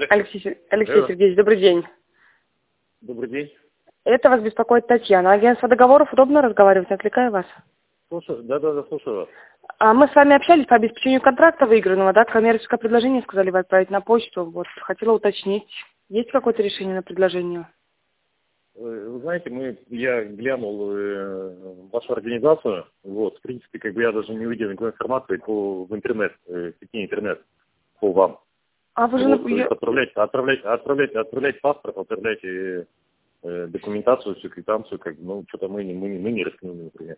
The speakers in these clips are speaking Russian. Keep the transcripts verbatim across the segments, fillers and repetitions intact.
Алексей, Сер- Алексей Да. Сергеевич, добрый день. Добрый день. Это вас беспокоит Татьяна. Агентство договоров, удобно разговаривать, не отвлекаю вас. Слушаю, да, да, да, слушаю вас. А мы с вами общались по обеспечению контракта выигранного, да, коммерческое предложение сказали вы отправить на почту. Вот, хотела уточнить, есть какое-то решение на предложение? Э, Вы знаете, мы, я глянул э, вашу организацию, вот, в принципе, как бы я даже не увидел никакой информации по в интернет, э, в сети интернет по вам. А вы же... Вот, на- то есть я- отправлять, отправлять, отправлять, отправлять паспорт, отправлять э, э, документацию, всю квитанцию, как бы, ну, что-то мы, не- мы, не- мы не рискнули, например.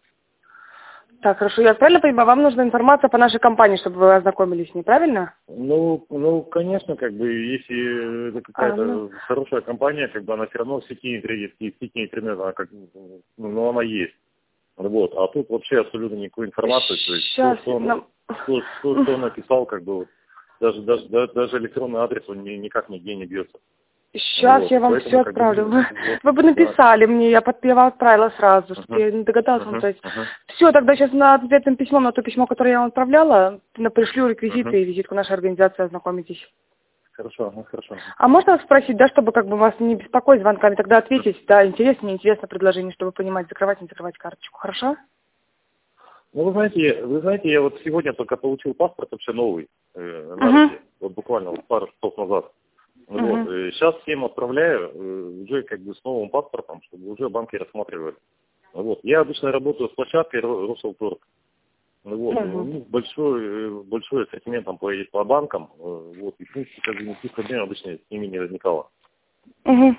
Так, хорошо, я правильно понимаю, вам нужна информация по нашей компании, чтобы вы ознакомились с ней, правильно? Ну, ну, конечно, как бы, если это А, какая-то ну... хорошая компания, как бы она все равно в сети интернет, в сети интернет, она как, ну, ну, она есть. Вот, а тут вообще абсолютно никакой информации, то есть то, Сейчас, что он, нам... то, то, что он написал, как бы, вот, даже, даже, да- даже электронный адрес, он ни- никак нигде не бьется. Сейчас Вот, я вам поэтому, все как бы, отправлю. Вы, вот, вы бы да. написали мне, я, под, я вам отправила сразу, чтобы Ага, я не догадалась вам ага, сказать. ага, Все, тогда сейчас на ответным письмом, на то письмо, которое я вам отправляла, на- пришлю ага. реквизиты и визитку нашей организации, ознакомитесь. Хорошо, ага, хорошо. А можно вас спросить, да, чтобы как бы вас не беспокоить звонками, тогда ответить, да, интересно, неинтересно предложение, чтобы понимать, закрывать, не закрывать карточку, хорошо? Ну, вы знаете, вы знаете, я вот сегодня только получил паспорт вообще новый, э, на Угу. руки, вот буквально вот пару часов назад. Вот, Угу. э, сейчас всем отправляю э, уже как бы с новым паспортом, чтобы уже банки рассматривали. Вот. Я обычно работаю с площадкой Ро- Росалторг. Ну, вот, э, у Угу. них большой, э, большой ассортимент там по, по банкам, э, вот, и в принципе как бы никаких проблем обычно с ними не возникало. Угу.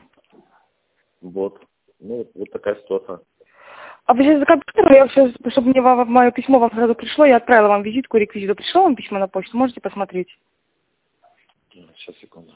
Вот. Ну, вот, вот такая ситуация. А вы сейчас за компьютером, я сейчас, чтобы мне ва- мое письмо вам сразу пришло, я отправила вам визитку, реквизиту. Пришло вам письмо на почту, можете посмотреть. Сейчас, секунду.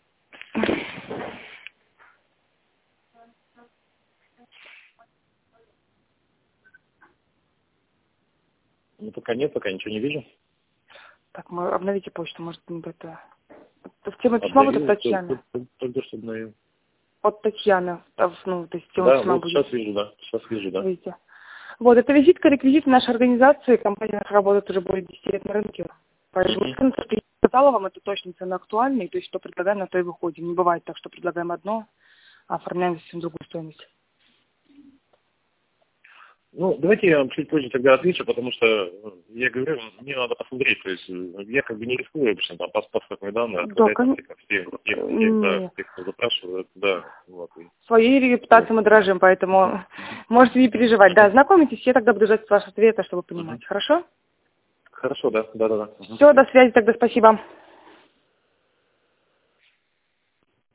Ну, пока нет, пока ничего не вижу. Так, мы обновите почту, может, не это... это в тему письма будет от Обновил, только, Татьяны. только, только что обновил. От Татьяны. а, Ну, то есть тема Да, письма вот будет. сейчас вижу, да. Сейчас вижу, да. Видите. Вот, это визитка, реквизит нашей организации. Компания наша работает уже более десяти лет на рынке. Поэтому Мгм. цена, что я сказала вам, это точно цены актуальные. То есть, что предлагаем, на то и выходим. Не бывает так, что предлагаем одно, а оформляем совсем другую стоимость. Ну, давайте я вам чуть позже тогда отвечу, потому что, э, я говорю, мне надо посмотреть, то есть э, я как бы не рискую обычно там пас- паспортные данные, Да, отправлять там кон- всех, всех, всех, всех, да, Нет. всех, кто запрашивает, да, вот. И, Своей вот. репутацией мы дорожим, поэтому можете не переживать. Да, знакомитесь, я тогда буду ждать вашего ответа, чтобы Мгм. понимать. Хорошо? Хорошо, да, да, да, да. Мгм. Все, до связи тогда, спасибо.